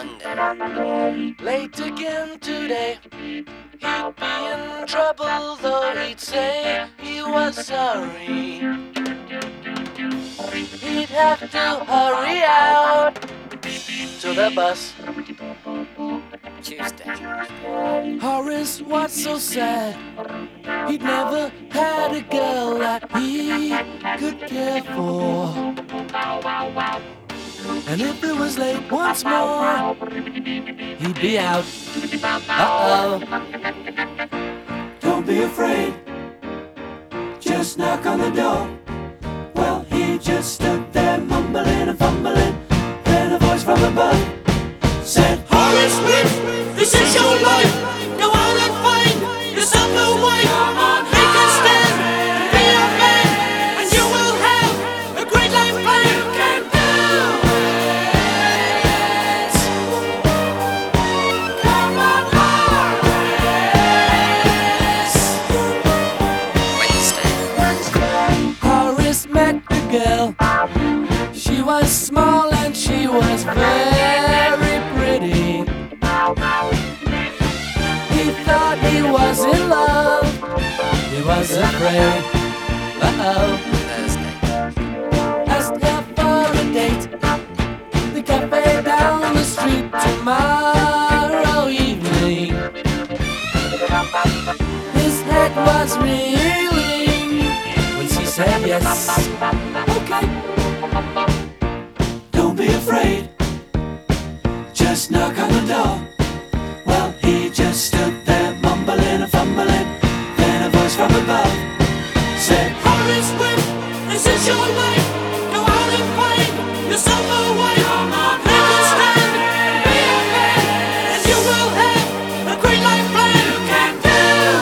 Sunday. Late again today. He'd be in trouble, though he'd say he was sorry. He'd have to hurry out to the bus. Tuesday. Horace was so sad. He'd never had a girl that he could care for. And if it was late once more, he'd be out. Uh-oh. Don't be afraid, just knock on the door. Well, he just stood there mumbling and fumbling. Then a voice from above said, Horace Smith, this is your life. Go out and find yourself a wife. Make a stand, be a man, and you will have a great life plan. You can do it. Come on, Wednesday. Horace met a girl. She was small and she was very pretty. He thought he was in love. He was afraid. Uh-oh. Thursday. Asked her for a date. The cafe down the street tomorrow evening. His head was reeling when she said yes. Okay. Don't be afraid, just knock on the door. Well, he just stood there mumbling and fumbling. Then a voice from above said, Horace Smith, this is your life. Go out and find yourself a wife. Make a stand, be a man, and you will have a great life plan. You can do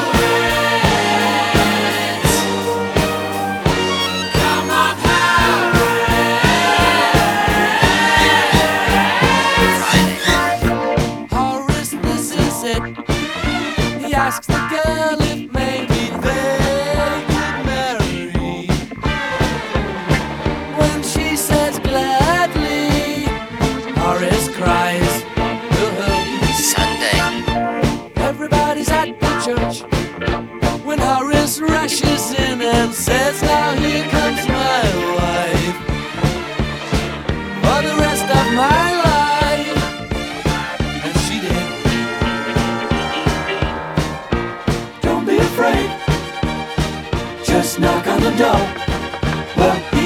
it. Come on, Horace, this is it. He asks the girl if maybe they could marry. When she says gladly, Horace cries. Hoo-hoo. Sunday. Everybody's at the church when Horace rushes in and says, now here comes my wife for the rest of my life. And she did. Don't be afraid, just knock on the door. Well,